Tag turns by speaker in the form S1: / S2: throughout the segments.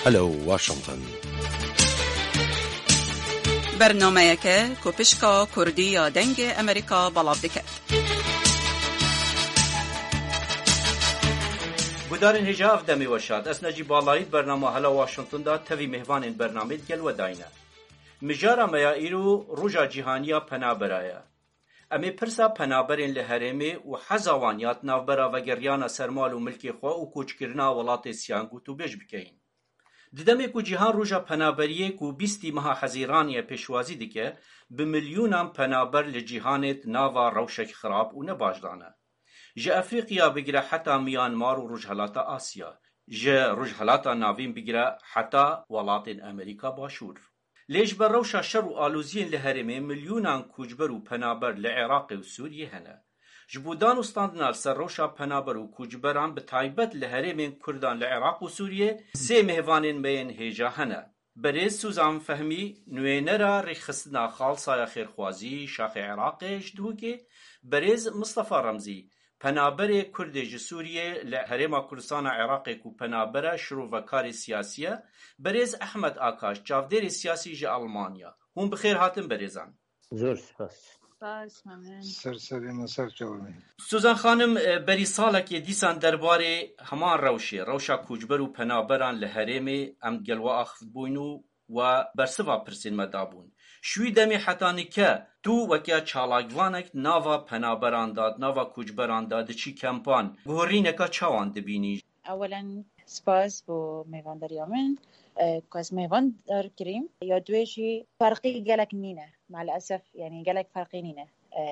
S1: هلو واشنطن
S2: برنامه‌یک کوپشکا کردی یا دنگ امریکا بلاب دکت.
S3: بودارن هجاف دمی وشاد از نجی بالایی برنامه هلا واشنطن دا توی مهوان برنامه گل و داینه. مجارا میا ایرو روژا جهانیا پنابرایا. امی پرسا پنابرین لحرمی و حزوانیات نافبرا و گریانا سرمال و ملکی خوا و کوچکرنا ولات سیانگو تو بیش بکین. ددمی کو جهان روژا پنابریه کو 20 ماه حزیرانی پیشوازی دیگه به میلیونان پنابر لجهانت ناوا روشک خراب و نباجدانه. جه افریقیا بگیره حتی میانمار و رجحلاتا آسیا. جه رجحلاتا ناوین بگیره حتی ولات امریکا باشور. لیش بر روشا شر و آلوزین لهرمه میلیونان کوچبر و پنابر لعراق و سوریه هنه. جبودان و ستاندنال سر روشا پنابر و کوچبران به تایبت لهرمه کردان لعراق و سوریه سه مهوانین بین هیجا هنه. برز سوزان فهمی نوینرا رخصتنا خالصا خیرخوازی شاخ عراقش دوگه برز مصطفى رمزی پنابر کردی سوریه لهرما کردستان عراق کو پنابر شروع سیاسیه برز احمد آکاش جاودر سیاسی ج آلمانیا هم بخیر هاتن برزان
S4: زور سپاس
S5: سرسری نصر جوابی
S3: سوزان خانم بری سالک دیسان درباره همان روشا کوچبر و پنابران لهرمه ام گلوا اخفت بوینو و برسوا پرسین مدابون شوی دمی حتانی که تو وکیا چالاگوانک ناوا پنابران داد ناوا کوچبران داد چی کمپان گورینکا چاوان دبینی
S6: اولا سپاس بو میوان دریامن کاس میوان در کریم یا دویشی فرقی گلک نینه مع الاسف يعني گلک فرقی نینه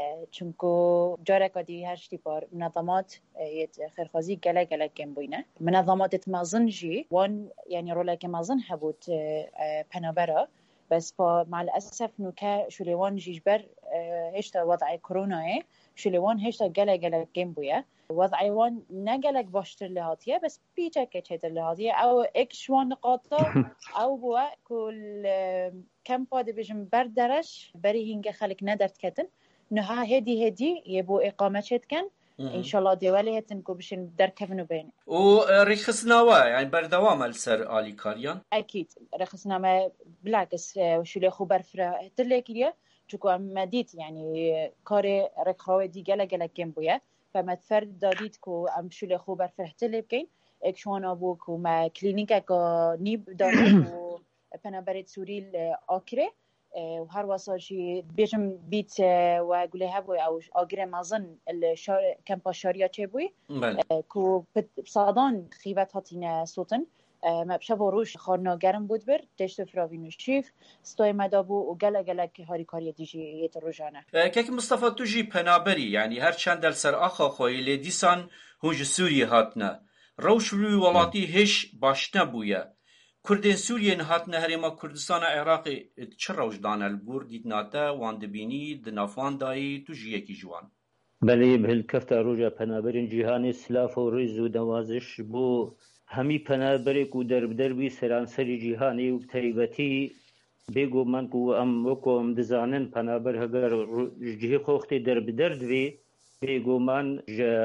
S6: چونکو جارك دي هشتي بار منظمات خيرخوازي گلک گم بوينه منظمات تمازنجي وان يعني رولا كمازن حبوت پنابرا بس مع الاسف نوكا شوليوان جيجبر هشتا وضع كورونا شوليوان هشتا گلک گم بويه وضعي وان نگلک باشتر لهاتيه بس بيچك چتر لهاتيه او اكشوان نقاطه او بوا كل كم پاد بجم بردرش بري هنگ خلق ندرت كتن نها هدي يبو اقامه كان ان شاء الله دولي هتن كو بشن دركفنو بين
S3: و رخصناوا يعني بردوام السر آلی کاریان
S6: اكيد رخصنامه بالعكس شو خبر فرا تلكيه چوكو مديت يعني كاري رخاوي دي گلک كم بويا فما تفرد داديت كو ام شو خبر فرحت لبكين اكشوان ابو كو ما كلينيكا كو نيب دارو و پنابرت سوري الاكره و هر واساشي بيجم بيت وقولها بوي او اجر مازن كامبا شاريا تشبوي كو بصادان خيبات هاتينا صوتن ما بشبو روش خارنا گرم بود بر دشت فراوینو شیف ستوی مدابو و گلک هاری کاری دیجی یت روزانه
S3: که مصطفى توجي پنابري يعني هر چند دل سر آخا خوی لیدیسان هنج سوریه هاتنا روش روی ولاتی هش باشنا بویا کردین سوریه هاتنا هرما کردستان عراقی چه روش دانه الگور دیدناتا واندبینی دنافوان دایی توجي یکی جوان
S4: بله بهالكفتا روجا پنابرین جهانی سلاف و ریز و دوازش بو همی پنابری کو دربی سرانسری جهانی و تایبتی بگو من کو ام وکو ام دزانن پنابر هگر جهی خوختی درد وی بگو من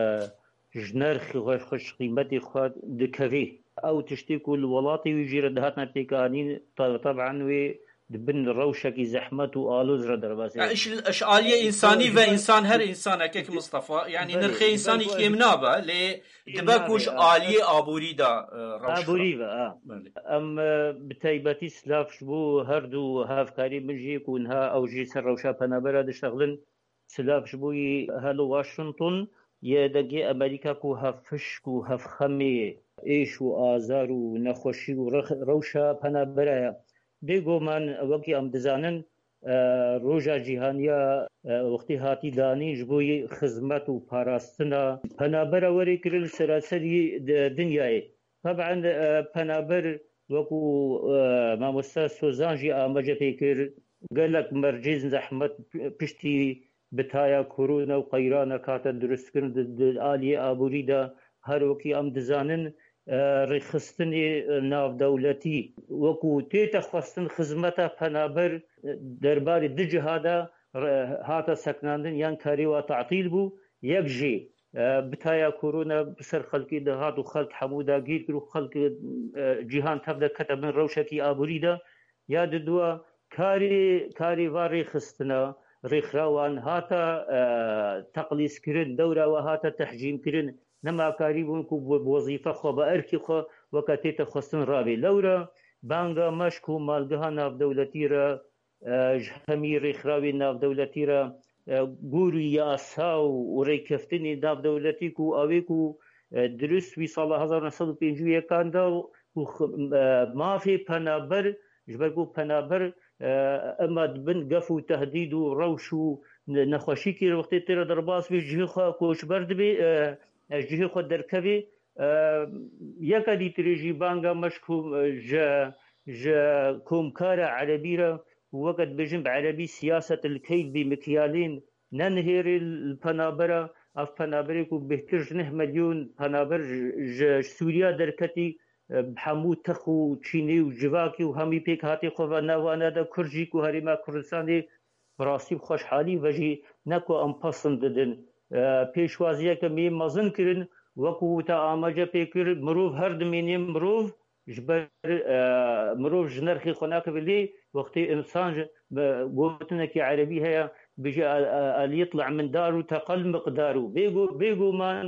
S4: جنرخ خوش قیمتی خود دکوی او تشتی کل ولاتی و جیرد هاتنا پیکانی طبعا وی دبن روشکی زحمت و آلوز را در باسه
S3: اش آلیه انسانی و انسان هر انسان که مصطفى يعني نرخي انساني كيمنابه ل دبكوش آلیه آبوری دا روش
S4: آبوری و ام بتایبتی سلاف شبو هر دو هافکاری بجی کونها او جی سر روشا پنابرا دشتغلن سلاف شبوی هلو واشنطن یادگی امریکا کو هفش کو هفخمی ایش و آزار و نخوشی و روشا پنابرا بگو من وقتی ام دزانن روژا جهانیا وقتی هاتی دانی جبوی خدمت و پاراستنا پنابر وری کرل سراسری دنیای طبعا پنابر وکو ما مستاذ سوزانجی آمجه پیکر قالك مرجز زحمت پشتی بتایا کرونا و قیران کاتا درست کرن آلی آبوری دا هر وقتی ام دزانن رخصتنی ناو دولتی وکو تیتا خواستن خدمتا پنابر دربار دجهادا هاتا سکناندن یان کاری و تعطیل بو یک جی بتایا کۆرۆنا بسەر خەڵکی دەهات و خەڵک هەموو داگیر کرد و خەڵک جیهان تەفدە کەتە من ڕەوشێکی ئابووریدا یا ددووە کاری وا ڕێخستنە ڕێکخراوان هاتە تەقلیسکردن دەوراوە هاتە تەحجیمکردن نەماکاری بوون و وەزیفە خۆ بە ئەرکی خۆ وەکە تێتە خستن ڕابێ لەورە بانگە مەشک و مالگەها ناودەولەتیرە هەمی ڕێکخراوی ناودەولەتیرە گووری یاسا و ڕێککەفتنی ناودەولەتیک و ئەوێک و دروستوی ساڵە 1950 و مافی پەنابەر ژبەر و پەنابەر ئەمە بن گەف و تەهدید و ڕەوش و نەخۆشیکی وەختی تێرە دەرباس بێ جهێ خۆ کۆچبەر دەبێ جهێ خۆ دەرکەوێ یەکە دیترێژی بانگە مەشکوم کۆمکارە عەرەبیرە وەکت بێژن بە عەرەبی سیاسەت الکەید بمکیالین نەنهێرێ پەنابەرە ئەف پەنابەرێک و بهتر 9 ملیۆن پەنابەر سووریا دەرکەتی هەموو تەخ و چینی و جواکی و هەمی پێک هاتی خۆڤە ناوانەدا کورجیک و هەرێما کوردستانی بڕاستی خۆشحالی بەژی نەکۆ ئەم پەسند ددن پێشوازیەکە مێ مەزن کردن وەکو تا ئاماجە پێکرد مرۆڤ هەر دمێنێ مرۆڤ مرۆڤ ji نرخی خۆ ناکەوێ لێ وەختی ئینسان گوتنێکی عەرەبی هەیە بژێ ئەلیطلع من دار و تەقل مقدار و بێگومان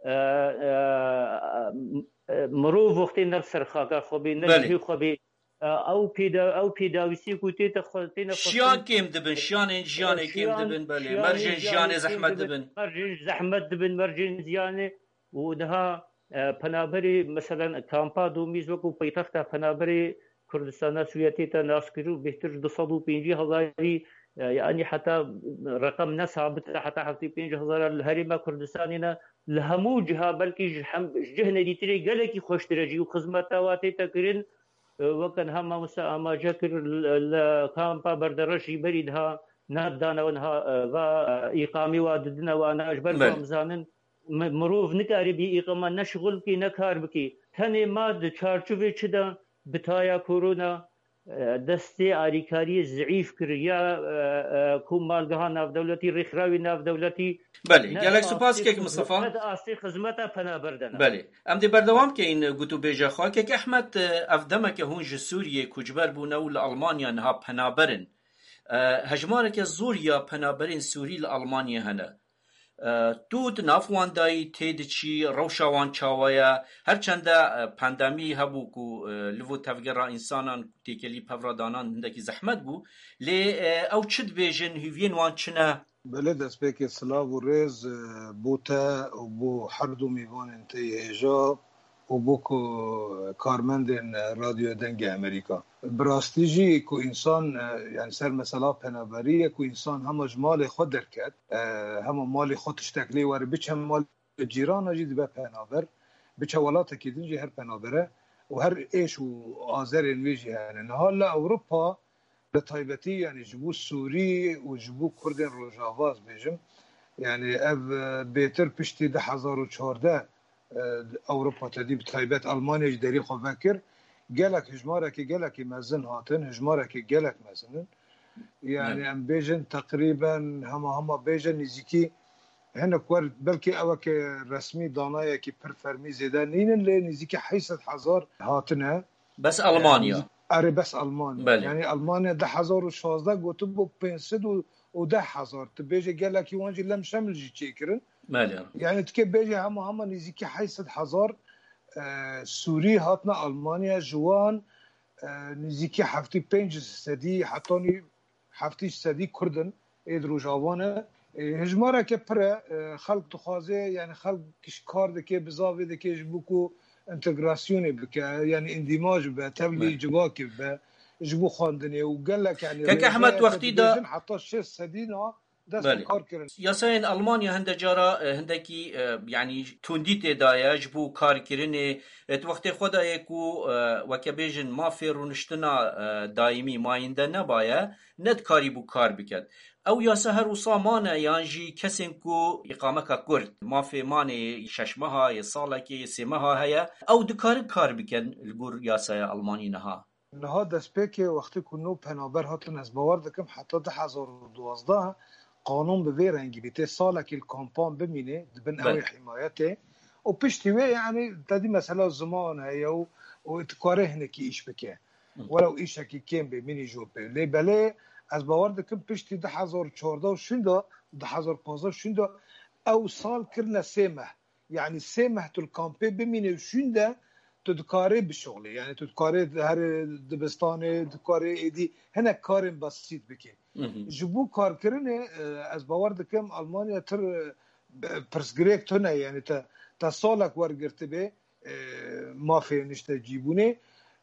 S4: مرۆڤ وەختی نەر سەرخاکە خۆ بێ نەرخی خۆ بێ ئەو پێداویستی و تێتە
S3: شیان کێم دەبن شیانێن ژیانێک کێم دەبن بەلێ مەرجێن ژیانێ زەحمەت دەبن
S4: زەحمەت دەبن مەرجێن زیانێ و دەها پەنابەری مەسەلەن کامپا دومیز وەکو پەیتەختە پەنابەری کوردستانە سوویەتێتە ناسکرد و بهتر 250,000 یعنی حتا ڕقم نەسابتە حتا 75,000 لە هەرێما کوردستانینە لە هەموو جها بەلکی جهنە دیترێ گەلێکی خۆشترەجی و خزمەتەوا تێتەکردن وەکەن هەمامۆستا ئاماژە کرد لە کامپا بەردەڕەشی بەریدها نادانەوەها ئیقامی وا ددنەوە ناژبەر بزانن مرۆڤ نکاری بی ئیقاما نەشغل بکەی نەکار بکەی تەنێ ما چارچوبێ چدا بتایە کۆرۆنا دەستێ ئاریکاری زعیف کرد یا کۆمالگەها ناودەولەتی ڕێکخراوی ناودەولەتی
S3: بەێ گەلێک سوپاس کێک مستەفا
S4: ئاستی خزمەتە پەنابەردەن
S3: بەێ ئەم دێ بەردەوام کەین گوتو بێژە خواکێک ئەحمەد ئەفدەمەکە هون ji سووریێ کوچبەر بوونە و لە ئەڵمانیا نها پەنابەرن هەژمارێکە زۆر یا پەنابەرین سووری لە ئەڵمانیا هەنە تو نافواندایی تێدچی ڕەوشاوان چاوەیە هەرچەندە پاندامی هەبوو و لڤۆ تەڤگەڕا ئینسانان تێکەلی پەڤڕادانان هەندێکی زەحمەت بوو لێ ئەو چت بێژن هیڤێن وان چنە
S5: بەلێ دەستپێکی سلااو و ڕێز بۆتە بۆ هەردوو میوانên te hêja û bû ku karmendên radyo dengê Amerîka bi rastî jî ku însan yani ser mesela penaberiyê ku însan hema ji malê xwe derket hema malê xwe tiştek lê were biçe malê cîrana jî dibe penaber biçe welatekî din jî her penabere û her êş û azerên wê jî hene niha li Ewropa bi taybetî yani ji bo Sûrî û ji bo Kurdên Rojavaz bêjim yani ev bêtir piştî 2014 Avrupa tedî bi taybet Almanya ji derî xwe vekir gelek hijmarekî gelekî mezin hatin hijmarekî gelek mezinin yani em bêjin teqrîben hema bêjin nîzîkî hinek wer belkî ewekê resmî danayekî pir fermî zêde nînin lê nîzîkî 800,000 hatine
S3: bes Almanya
S5: erê bes Almanya yani Almanya 2016 gotibû 510,000 tu bêje gelekî wan jî lem şemil jî çêkirin yani tike bêje hema nîzîkî 800,000 Sûrî hatine Almanya ji wan nîzîkî 75% hetanî 70% Kurdin ê di Rojavane hijmareke pir e xelk dixwaze yani xelk kar dike bi zavê dike ji bo ku integrasyonê bike yani îndîmaj bibe tevlî civakê bibe ji bo xwandinê û gelek yani
S3: Ehmed wextî da
S5: heta 6%
S3: Yasayên Almanya hinde cara hindekî yani tundî têdaye ji bo karkirinê tu wextê xwe daye ku weke bêjin mafê rûniştina daîmî mayînde nebaye ne dikarî bû kar biket ew yasa her wisa mane yan jî kesên ku îqameka Kurd mafê manê 6 meha yê salekê yê 3 meha heye ew dikarin kar bikin li gor yasaya Almanî niha
S5: niha destpêkê wextê ku nû penaber hatin ez bawer dikim heta 2012 قانون به رنگی بیته ساله که الکامپان بمینه دبن اوی حمایته و پشتیوه يعني تدي مثلا زمان هيا وتكاره هناك إيش بكه ولو إيش هكي كان بميني جوبي ليه بله از باور دکم پشتی 2014 شنده 2015 شنده او سال کرنا سمه يعني سمه تو الكامبي بميني شنده تدكاري بشغله يعني تدكاري هر دبستانه تدكاري ايدي هنا كار بسيط بكي جبو کار کرنه از باور دکم المانیا تر پرسگریک تونه يعني تا سالک ورگرته به مافی نشته جیبونه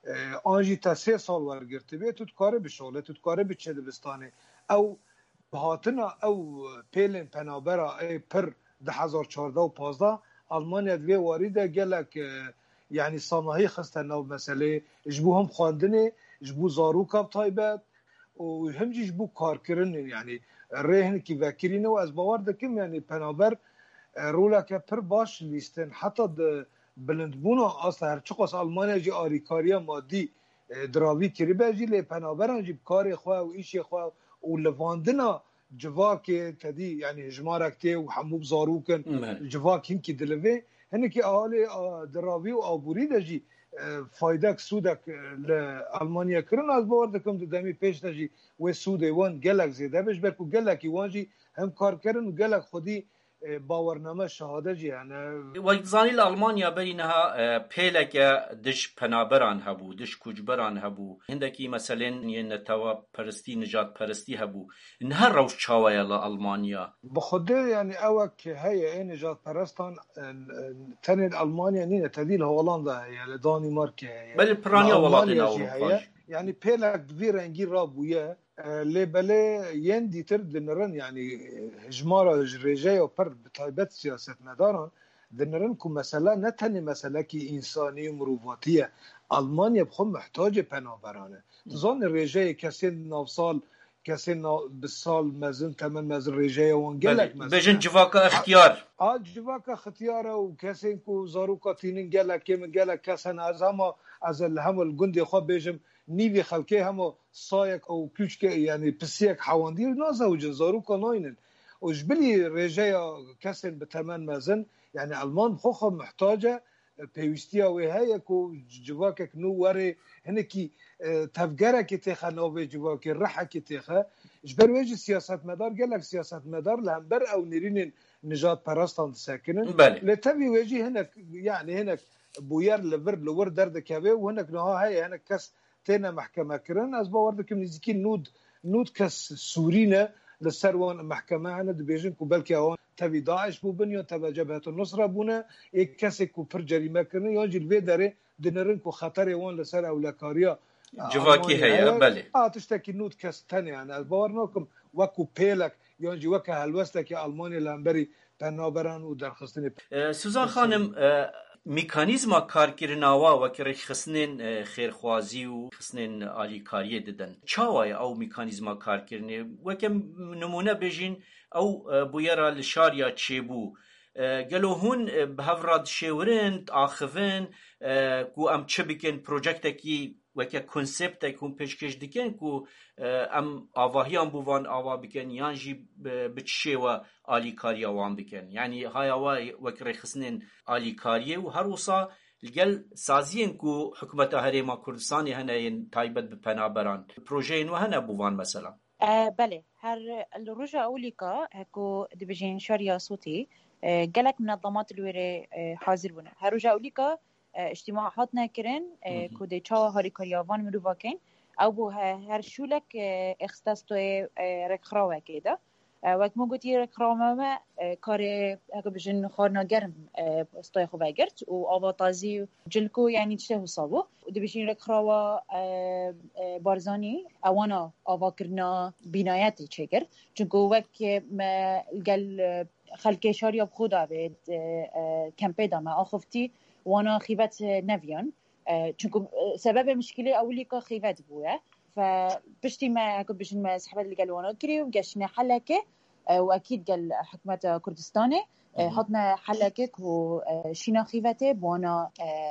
S5: آنجی تا 3 سال ورگرته به تو کاره به شغله تو کاره به چه دبستانه او بهاتنا او پیلن پنابرا ای پر 2014 و 15 آلمانیا دوی واریده گلک يعني صناعي خسته نو مسئله جبو هم خواندنه جبو زاروکا بطایبت و همجی جبو کار کرن يعني رهن کی وکرینه و از باور دکم يعني پنابر رولا که پر باش لیستن حتی بلندبونا اصلا هرچقاس آلمانیا جی آریکاریا مادی دراوی کری بجی لی پنابران جی کار خواه و ایشی خواه و لواندنا جواک تدی يعني هجمارک تی و حموب زاروکن جواک هنکی دلوه هنکی اهالی دراوی و آبوری دجی فایدک سودک لألمانیا کرن از باور دکم دمی پیش دجی و سود وان گلک زیده بش برکو گلکی وان جی هم کار کرن و گلک خودی باورنامه شهاده جی يعني
S3: وزاني الألمانيا بينها بيلك دش پنابران هبو دش كوجبران هبو هندكي مثلا ينتوا پرستي نجات پرستي هبو انها روش چاوية لألمانيا
S5: بخده يعني اوك هي نجات پرستان تاني الألمانيا نينه تديل هولندا يعني دانمارك هي
S3: بل برانيا ولاتنا أوروبا
S5: يعني بيلك دوی رنگی را بويه لبله ين ديتر دنرن يعني هجمارة رجاية وبر بطيبات سياسة مداران دنرن كو مسألة نتني مسألة كي إنسانية ومروفاتية ألمانيا بخون محتاجة پنابرانه تظن الرجاية كسين نوصال كسين بالسال مازن تمن مازن رجاية وانجلك
S3: بجن جواكا اختيار
S5: جواكا اختياره وكسين كو زاروكا تينين جلك كيمن جلك كسن از هم الجندي خواه بيجم نیوی خلقه همه سایک او küçük yani پسیک حواندیر نازوجن زاروکا ناینن و جبلی رجای کسن به تمن مزن يعني المان خوخه محتاجه پیوستیا و هيا کو جواکک نو وره هنکی تفجره که تخه نو جواک رحه که تخه جبر وجه سیاست مدار گلک سیاست مدار لهمبر او نرین نجات پرستان ساکنن لتبي وجه هناك يعني هناك بوير لور درد كابه وهناك نها هي هناك كس تينا محكمة كرن از باوردكم نزيكي نود كس سورينا للسروان محكمة هنا دبيجن كو بلكي هون تبي داعش بو بنيو تبا جبهة النصرة بونا ايك كسي كو پر جريمة كرن يونجي الوي داري دنرن كو خطر وان لسر اولاكاريا
S3: جواكي هيا بلي
S5: تشتكي نود كس تاني يعني از باورناكم وكو بيلك يونجي وكا هلوستك ألمانيا لامبري پنابران و درخستني
S3: سوزان خانم میکانیزما کارکردناوا وکر خسنین خیرخوازی و خسنین آلیکاریه ددن چاوای او میکانیزما کارکردنه وکم نمونه بجین او بویرا لشاریا چیبو گلو هون بهوراد شورن آخفن کو ام چه بکن پروژکتکی وکه کنسپت کون پیشکش دکن کو ام آواهیان بوان آوا بکن یانجی بچه و آلیکاریه وان بکن یعنی هایوای وکر خسنین آلیکاریه و هر وصا لگل سازین کو حکومت هریما کردستانی هنه تایبت بپنابران پروژه و هنه بوان مثلا
S6: بله هر الرجاء أوليكا هكو دبجين شاريا صوتي جالك منظمات الويرة حاضر بنا هر رجاء أوليكا اجتماعات ناكرن كودي تشاو هاري كاريافان مروفاكين او بو هر شولك اختصاص ركخراوه كده وقت ما قلتي ركخراوه ما كاري هكا بجن خارنا گرم استوي خوبه گرت و آواتازي جلكو يعني تشتهو صابو ودي بجن ركخراوه بارزاني اوانا آواكرنا بناياتي چه گرت چونكو وقت ما قل خلقه شاريا بخودا بيد كمبيدا ما آخفتي وانا خيبت نفيان چونكو سبب مشكلة أولي كا خيبت بويا فبشتي ما أكو بشن ما سحبت اللي قالوا وانا كري وقاشنا حلكة وأكيد قال حكومة كردستاني هاتنا حلقك و شناخيفته بوانا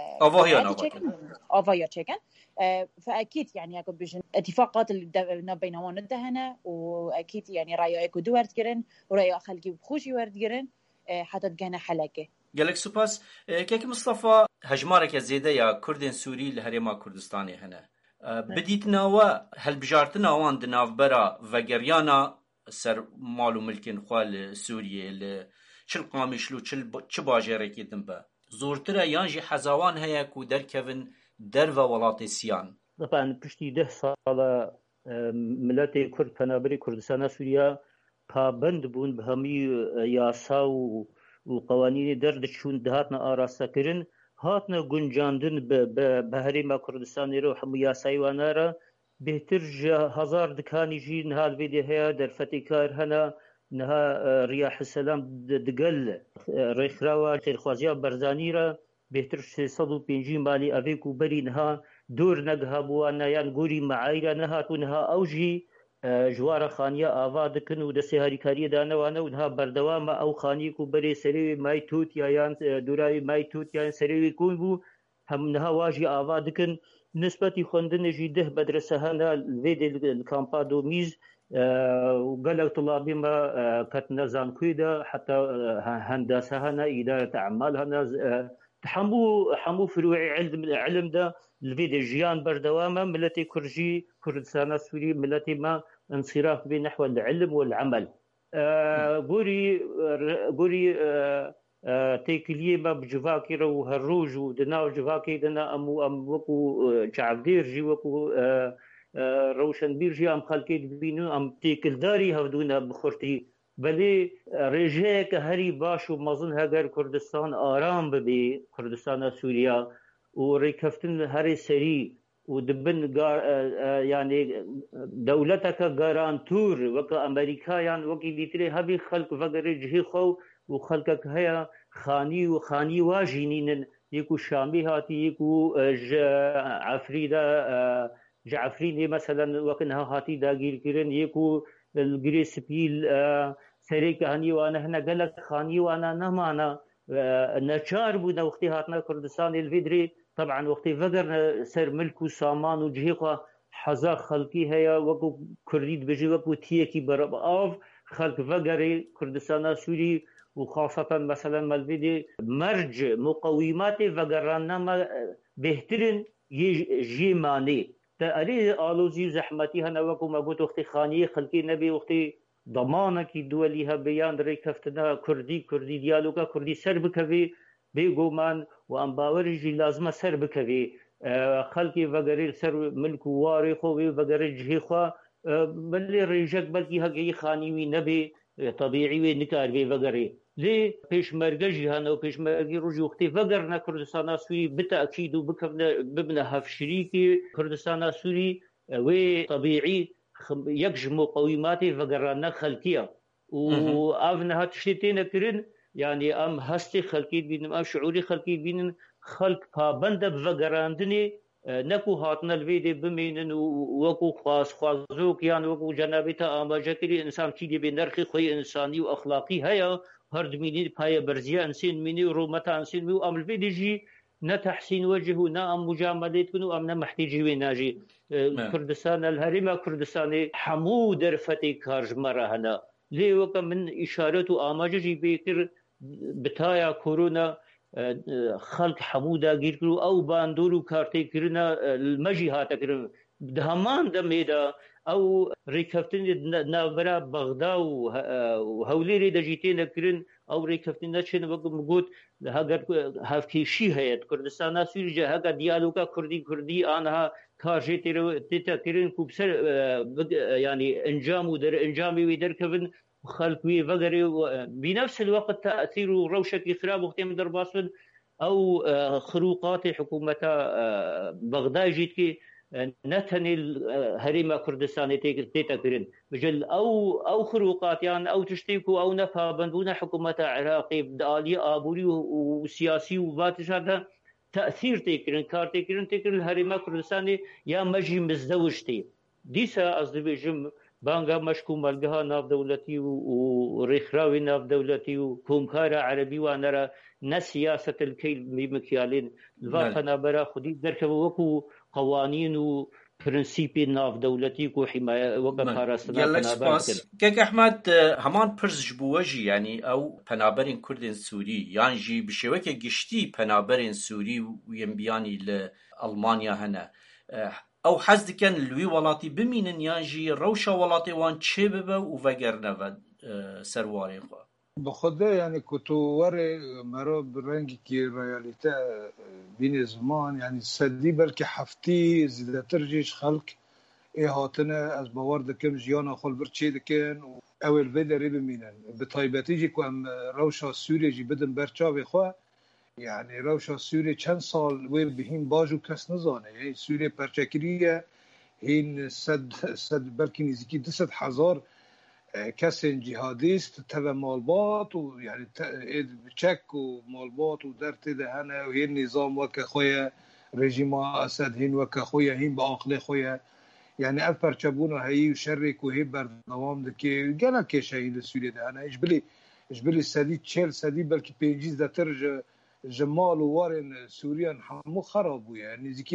S6: آوایا چکن فأكيد يعني أكو بيجن اتفاقات اللي بينهم ندهنا وأكيد يعني رأيك ودورت جرن ورأي خلقي بخوشي ورد جرن حتى تجهنا حلقة.
S3: جالك سوباس كيك مصطفى هجمارك زيادة يا كردين سوري لهريما كردستاني هنا بديتنا وهل بجارتنا وان دناف برا وگريانا سر مالو ملكين خوال سوريا چل قامشلو چل باجركي دنبا زورترا يانجي حزاوان هيا كو در كيفن در و ولاتي سيان.
S4: طبعا پشتی 10 سال ملت کرد پنابری کردستان سوریا پابند بون به همی یاسا و قوانین درد چون دهاتنا آراسته کرن هاتنا گنجاندن به هریما کردستان رو هم یاسای وانارا بهتر هزار دکانی جی نها الویدی هیا در فتیکار هنا نها ریاح السلام دقل ریخراوا تیرخوازیا برزانی را بهتر 350 مالی اویکو بری نها دور نگها بوانا یان گوری معایرا نهاتو نها اوجی جوار خانیه آوا دکن و دستی هاریکاری دانوانا و نها بردوام او خانی کو بری سریوی مای توت یان دورای مای توت یان سریوی کون بو هم نها واجی آوا دکن نسبتی خوندن جی 10 مدرسه هنا وید الکامپا دو میز وقال طلابي ما كانت نظام كيدا حتى هندسه هنا اداره اعمال هنا حمو فروع علم ده الفيديو جيان بردوامه ملتي كرجي كردستان سوري ملتي ما انصراف بنحو العلم والعمل قوري تيكليه ما بجواكي رو هروج ودنا جواكي دنا ام وكو شعبدير جي وكو روشن بیرجی ام خلقی بینو ام تیکلداری هودونا بخورتی بلی رجه که هری باش و مزن هگر کردستان آرام ببی کردستان سوریا و ریکفتن هری سری و دبن یعنی دولتک گارانتور وک امریکا یان وکی دیتری هبی خلق وگر جهی خو و خلقک هیا خانی واجینین یکو شامی هاتی یکو عفریدا جعفريني مثلا وكنها هاتي داغير كيرن يكو الجري سبيل سريك هني وانا هنا قالك خاني وانا نمانا نشار بونا وقتي هاتنا كردستان الفيدري طبعا وقتي فقر سر ملك وسامان وجهيقه حزا خلقي هيا وكو كرديد بجي وكو تيكي برب آف خلق فقري كردستان سوري وخاصة مثلا مالفيدي مرج مقومات فقرانا ما بهترين جيماني تأري آلوزي زحمتي هنا وكو ما قلت وقتي خانية خلقي نبي وقتي ضمانكي دوليها بيان ريكفتنا كردي ديالوكا كردي سربكوي بيقومان وان باورجي لازمة سربكوي خلقي وغريل سر ملكو واري خوي وغريل جهي خوا بلي ريجك بلكي هقي خانيوي نبي طبيعي ونكار بي وغري لي پیشمرگی هنو پیشمرگی روزی وقتی وگر کردستان سوری بالتأكيد ببنى هف شريكي كردستان سوري و طبيعي يكج مقومات وگران خلقية و أفنها تشتين كرن يعني أم هستي خلقي بينم أم شعوري خلقي بينم خلق پابند وگراندني نكو هاتنا الفيدي بمينن وكو خوازوك يعني وكو جنابتا آماجا كري إنسان كيدي بنرخي خوي إنساني وأخلاقي هيا هرد ميني باي برزيا انسين ميني رومتا انسين ميو ام الفيديجي نا تحسين وجهه نا ام مجاملة كنو ام نا محتاجي ويناجي كردستان الهريمة كردستاني حمو درفتي كارج مرة هنا ليه وكا من إشارات وآماجي بيكر بتايا كورونا خلق حمودا غير كرو او باندورو كارتي كرنا المجي هاتا كرنا دهمان دميدا او ريكفتن نابرا بغدا وهوليري دجيتين كرن او ريكفتن نشن وقت هاگر هفكي شي هيت كردستان سوريا هاگر ديالوكا كردي انها كارجي تيتا كرن كوبسر يعني انجامي ويدر كفن خلقوي وغيري بنفس الوقت تاثير روشك خراب وقتين درباسن او خروقات حكومه بغداد جيتكي نتني الهريمة كردستان تيتا كرن بجل او خروقات يعني او تشتيكو او نفا بندونا حكومة عراقي بدالي آبوري وسياسي وباتش هذا تأثير تيكرن كار تيكرن الهريمة كردستان يا مجي مزدوجتي ديسا أصدي بجم بانگا مشکو ملگها ناف دولتی و ريخراوي ناف دولتی و كومكارا عربي وانرا نسياسة الكيل بمكيالين الفاقنا برا خدي دركب وكو قوانين و پرنسیپی ناف دولتی کو حمایه وکا پاراستنا پنابر بکن.
S3: كيك أحمد همان پرز جبوجي يعني أو پنابرين كردين سوري يعني جي بشوكة گشتي پنابرين سوري وينبياني لألمانيا هنا أو حزد كان الوي ولاتي بمينن يعني جي روشا ولاتي وان چه ببا وفقرنا و سرواري خوا
S5: بخده يعني كتووري مرا برنگي كي رياليتا بين زمان يعني سدي بلكي حفتي زيادة ترجيش خلق هاتنا از باور دكم جيانا خل برچه دكن اول فيدا ريب مينن بطيبتي جي كو ام روشا سوريا جي بدن برچاوي خوا يعني روشا سوريا چند سال ويل بهين باجو كس نزانه يعني سوريا برچكرية هين سد بلكي نزيكي 200,000 کسین جهادیست تبع مالبات و یعنی چک و مالبات و در تدهنه و هین نظام وکه خویه رژیم اسد هین وکه خویه هین با آقل خویه یعنی اف پرچبون هایی و شرک و هی بردوام دکی گنا کشه هین سوریه دهنه اجبلی سدی 40 سدی بلکه 5 دتر جمال و وارن سوریان همو خراب بویه یعنی زیکی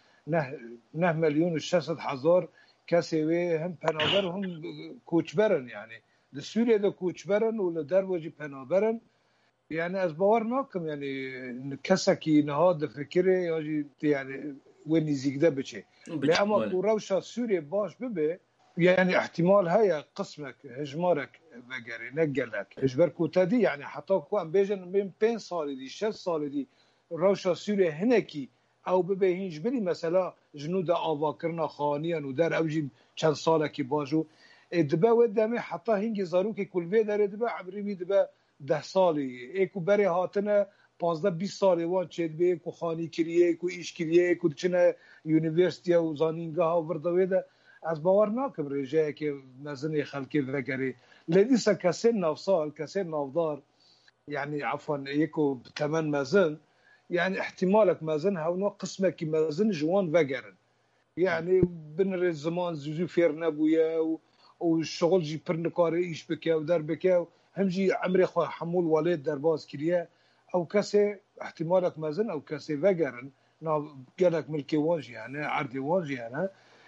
S5: نه مليون و 600,000 کسی وی هم پنابر هم کوچبرن يعني ده سوريا ده کوچبرن ولا دروجي پنابرن يعني از باور ناكم يعني كسكي نهاد فكره يعني وين يزيد بچه لأما روشا سوريا باش ببه يعني احتمال هيا قسمك هجمارك وغيره نقلك اجبر كوتادي يعني حتى كو ام بيجن من 5 سال دي 6 سال دي روشا سوريا هنكي او ببه هنج بلی مثلا جنود آوا کرنا خانیان و در اوجی چند ساله که باجو دبه و دمه حتی هنگی زارو که کلوه داره دبه عمری دبه 10 سالی ایکو بری هاتنه 15-20 سالی وان چید به ایکو خانی کریه ایکو ایش کریه ایکو چنه یونیورسیتی و زانینگاه ها وردوه ده از باور ناکم رجایه که مزن خلقی وگره لدیسا کسی نافسال کسی نافدار يعني عفوا ایکو تمن مزن يعني احتمالك مازن هاونو قسمك مازن جوان وگرن يعني بنر الزمان زوزو فير نبويا والشغل جي برنكاري ايش بكا ودار بكا هم جي عمري خو حمول والد درباز كريا او كاسي احتمالك مازن او كاسي وگرن نا قالك ملكي واجي يعني عردي واجي يعني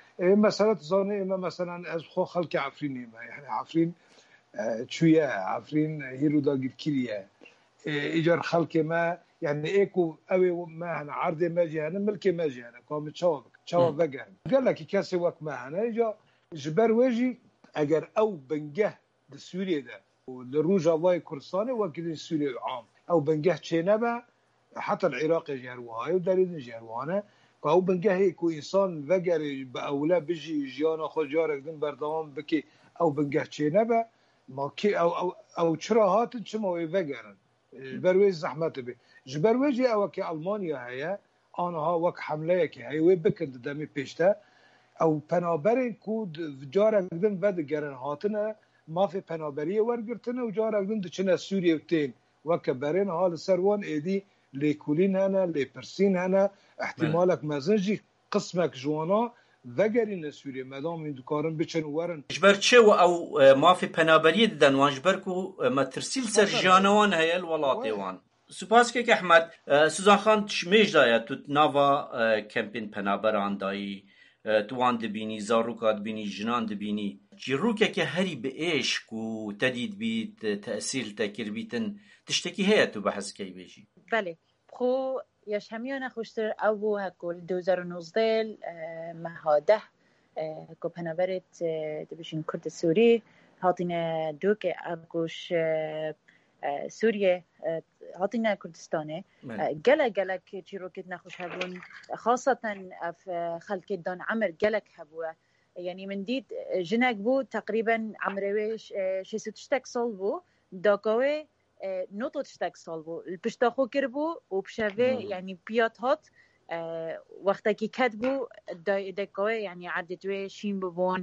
S5: مثلا تزاني اما مثلا از خو خلق عفرين يعني عفرين شويه عفرين هيرو داغير كريا ايجار خلق ما يعني ايكو اوي ما هنا عرض ما جي هنا ملكي ما جي هنا قام تشاوب وقع قال لك كاسي وك ما هنا اجا جبر وجي اگر او بنجه سوريا ده والروجا واي كردستاني وكذا سوريا عام او بنجه تشينبا حتى العراق جاروها ودارين جاروها او بنجه هيكو انسان وقر باولا بيجي جيانا خو جارك دين بردوام بكي او بنجه تشينبا ما كي او چرا هات چما وقرن جبرويج زحمت به جبرويجي او که المانیا هيا آنها وک حمله که هی و بکند دمی پیشته او پنابر کود جارک دن ود گرن هاتنه مافی پنابری ورگرتنه و جارک دن دچنه سوریه تین وک برن حال سروان ایدی لیکولین هنه لیپرسین هنه احتمالک مزنجی قسمک جوانا وگرین سوریه مدام این دکارن بچن ورن
S3: جبر چه و او مافی پنابری دن وان جبر کو مترسیل سر جانوان هيا الولاطي وان سپاس که احمد سوزان خان تشمیج دایا تو ناوا کمپین پنابران دایی توان دبینی زاروکات بینی جنان دبینی جیروکه که هری به عشق و تدید بیت تأثیر تکر بیتن تشتکی هیا تو بحث کی بیجی
S6: بله خو یاش همیانه خوشتر او هکول 2019 مهاده هکو پنابرت دبیشین کرد سوری هاتین دوک اگوش سوریه هاتینا کردستانه گلک چیروکت نخوش هبون خاصة اف خلق دان عمر گلک هبوه يعني من دید جنك بو تقريبا عمره 6 سال بو داكاوه نوتو 6 سال بو البشتاخو كربو وبشافه يعني بيات هات وقتا كي كتبو داكاوه يعني عددوه شين ببون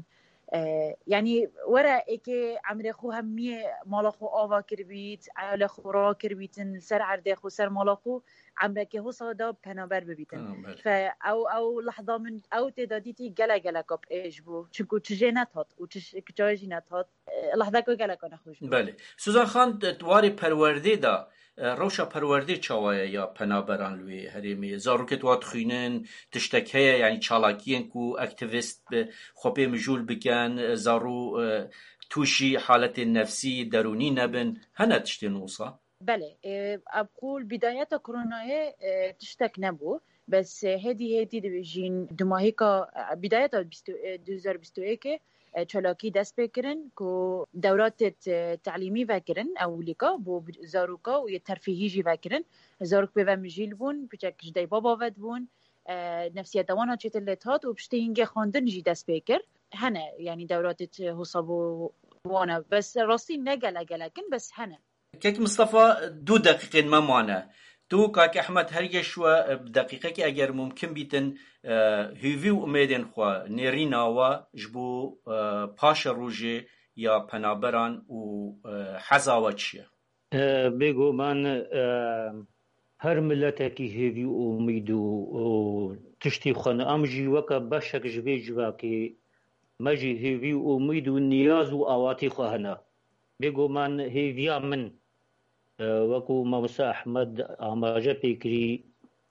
S6: يعني ورا إيكي عمري خو همي مالخو آوا كربيت على خورا كربيتن سر عرض خو سر مالخو عمري كي هو صادا بنابر ببيتن أو لحظة من أو تداديتي جلا كاب إيش بو شكو تجينات هات وتجاجينات هات لحظة كو جلا كنا خوش
S3: بله سوزان خان تواری پرورده دا روشا پرورده چاوایه یا پنابران لوی هریمی زاروکت وات خوینن تشتکیه یعنی چالاکیین کو اکتیویست خوبه مجول بکن زارو توشي حالة النفسي دروني نبن هنا تشتين وصا
S6: بله أقول بداية كورونا تشتك نبو بس هدي دبجين دماهيكا بداية 2021 چالاکی دست بکرن که دورات تعلیمی وکرن اولیکا بو زاروکا و یه ترفیهی جی وکرن زاروک به مجیل بون بچک جدی بابا ود بون نفسیت وانا چتلت هات و پشت اینگه خواندن جی دست بکر هنه یعنی دورات حسابو وانا بس راستی نگلکن بس هنه
S3: كيك مصطفى 2 دقيقة ما معنا تو كاك أحمد هرجع شوى بدقيقة كي أجر ممكن بيتن هيفي وأميدن خوا نيرينا وجبو باشا روجي يا بنابران وحزاوتشيا
S4: بيجو من هر ملتك هيفي وأميدو وتشتي خنا أمجي وكا بشك جبي جواكي مجي هيفي وأميدو نياز وأواتي خهنا بيجو من هيفيا من وكو موسى أحمد آماجة بيكري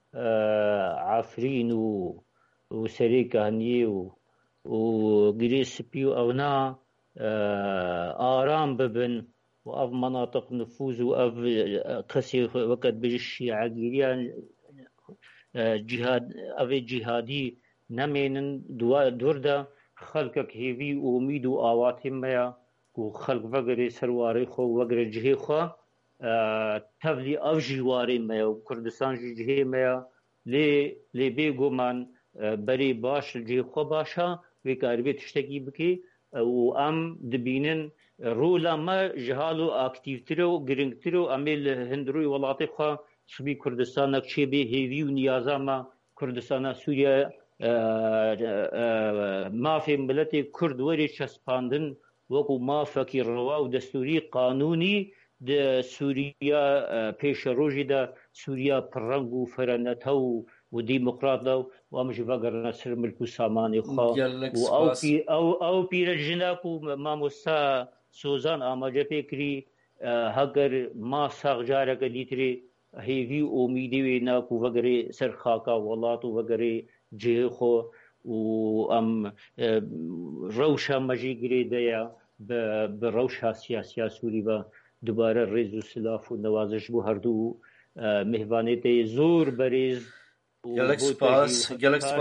S4: عفرين وسريكة هنيه وقريس بيو أونا آرام ببن وأف مناطق نفوذ وأف قسي وقت بجشي عقيريان جهاد أفي جهادي نمين دوردا خلقك هيفي وميد وآواتهم ميا وخلق وقري سرواري خو وقري جهي خو تفلي أو جواري ميا وكردستان جهي ميا لي بيقو من بري باش جهي خو باشا ويكاربي تشتكي بكي وأم دبينن رولا ما جهالو أكتيفترو غرينكترو أميل هندروي ولاتي خو شبي كردستان كشبي هيفي ونيازا ما كردستان سوريا ما في ملتي كرد وري شسباندن وكو ما فكر روا ودستوري قانوني د سوريا پیش روجي دا سوريا پرنگو فرنتو وديمقراطو وامش فقر نصر ملكو ساماني خو او پیرجناكو ما مستا سوزان آماجه فكري هگر ما ساغجارك ديتري هيفي اميدي ويناكو وقري سرخاكا والاتو وقري جيخو وام روشا مجيقري ديا بروشا سياسيا سوري با دوباره ريز و سلاف و نوازش بو هردو مهوانيتي زور بريز
S3: گلک سپاس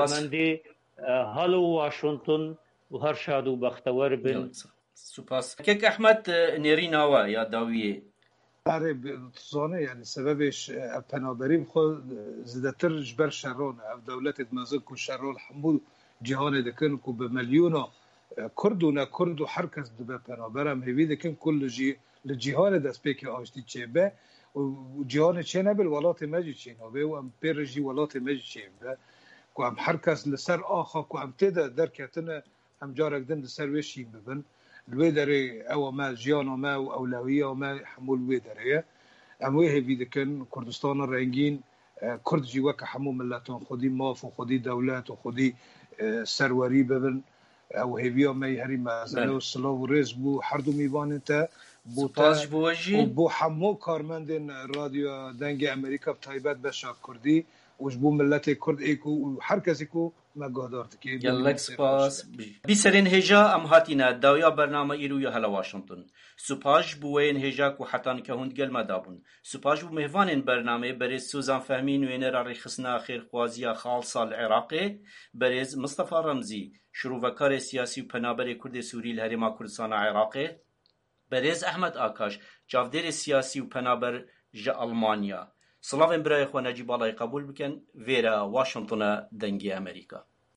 S4: هلو واشنطن و هر شاد و بختور بن
S3: سپاس كيك أحمد نيريناوا يا داوية
S5: زانه يعني سببش پنابریم خود زدتر جبر شرون او دولت دمازک و شرون حمود جهان دکن کو به میلیونا کردونا کردو هر کس دبه پنابرم هیوی دکن کل لجهان دست پیک آشتی چه به و جهان چه نبل ولات مجی چه نبه و ام پیرجی ولات مجی چه به کو ام هر کس لسر آخا کو ام تیده درکتنه هم جارک دن لسر وشیم ببن الويدري او ما جيانو ما اولويه وما حمول ويدريه امويه بيدكن كردستان الرنجين كرد جي وك حمو ملاتون خدي ماف وخدي دولات وخدي سروري ببن او هيبيو ما يهري ما زلو سلو رزبو حردو ميبان انت بو حمو كارمندن راديو دنگ امريكا بتايبات بشا كردي وجبو ملت کرد ایکو و هر کسی کو مگادارت که
S3: گلک سپاس بیسرین هجا ام هاتینا داویا برنامه ایرو یا هلا واشنطن سپاش بوین هجا کو حتان که هند گل مدابون سپاش بو مهوانین برنامه برز سوزان فهمین و اینر رخصنا خیر خوازیا خالصا العراقی برز مصطفى رمزی شروع وکار سیاسی و پنابر کرد سوری الهرما کردستان عراقی برز احمد آکاش جافدر سیاسی و پنابر جا المانیا سلام برای خو نجیب الله قبول بکن ویرا واشنطن دنگی امریکا